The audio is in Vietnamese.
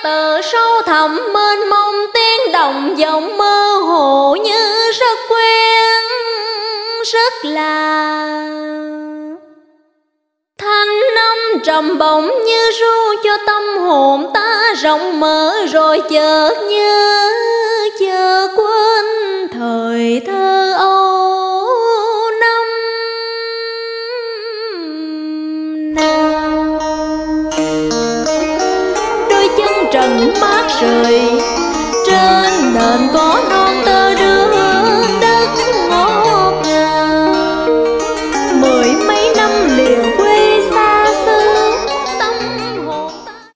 từ sâu thẳm mênh mông tiếng động giọng mơ hồ như rất quen, rất là thanh âm trầm bổng như ru cho tâm hồn ta rộng mở, rồi chợt như chợt quên thời thơ ấu năm nào. Đôi chân trần mát rượi trên nền cỏ non